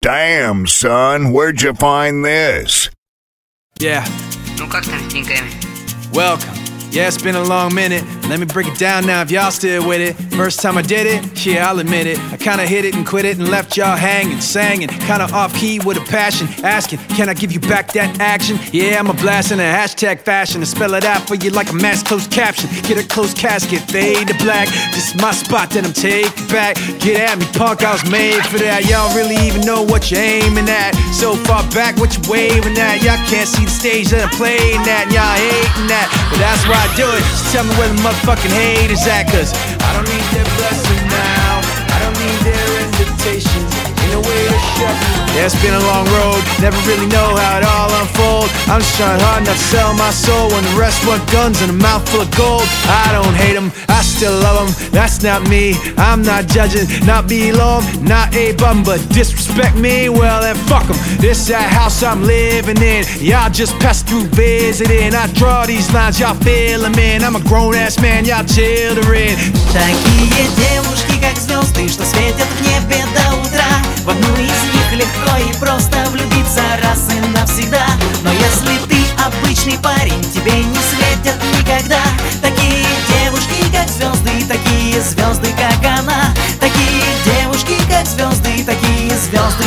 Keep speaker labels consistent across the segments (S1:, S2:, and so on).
S1: Damn, son, where'd you find this?
S2: Yeah,
S3: Ну как там с деньгами?
S2: welcome. Yeah, it's been a long minute. Let me break it down now if y'all still with it. First time I did it, yeah, I'll admit it. I kinda hit it and quit it and left y'all hanging, singing, kinda off-key with a passion, asking, can I give you back that action? Yeah, I'm a blast in a hashtag fashion and spell it out for you like a mass closed caption. Get a closed casket, fade to black. This is my spot that I'm taking back. Get at me, punk, I was made for that. Y'all don't really even know what you're aiming at. So far back, what you waving at? Y'all can't see the stage that I'm playing at, and y'all hating that, but that's why I do it. So tell me where the motherfucking hate is at, cause I don't need their blessing now. I don't need their invitation. Ain't no way to shut me. Yeah, it's been a long road, never really know how it all unfold. I'm just trying hard not to sell my soul when the rest want guns and a mouthful of gold. I don't hate them, I still love them. That's not me, I'm not judging. Not below them, not a bum, but disrespect me, well then fuck them. This that house I'm living in, y'all just pass through visiting. I draw these lines, y'all feel them in. I'm a grown-ass man, y'all children.
S4: Такие девушки, как звезды, что светят в небе до утра. В одну из них легко и просто влюбиться раз и навсегда. Но если ты обычный парень, тебе не светят никогда. Такие девушки, как звезды, такие звезды, как она. Такие девушки, как звезды, такие звезды,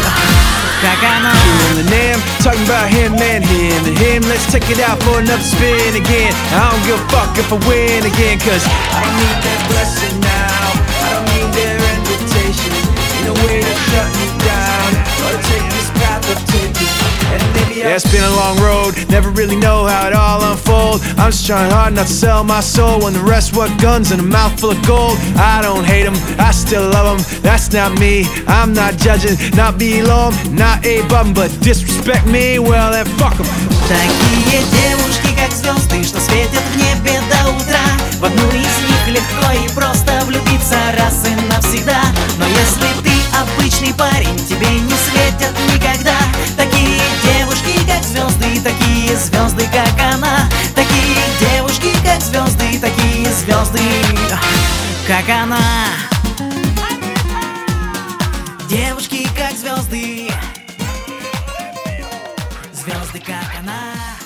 S4: как она.
S2: And them, talking about him and him. Let's take it out for another spin again. I don't give a fuck if I win again, cause I don't need that blessing now. I don't need their invitation. Ain't no way to shut me down or to take this path of taking. And maybe yeah, it's been a long road, never really know how it all unfold. I'm just trying hard not to sell my soul when the rest want guns and a mouthful of gold. I don't hate them, I still love them. That's not me, I'm not judging. Not below them, not a bum, but disrespect me, well then fuck them.
S4: Такие девушки, как звезды, что светят в небе до утра. В одну из них легко и просто влюбиться раз и навсегда. Но если ты обычный парень, тебе не светят никогда. Такие девушки, как звезды, такие звезды, как она. Такие девушки, как звезды, такие звезды, как она. Девушки, как звезды, звезды, как она.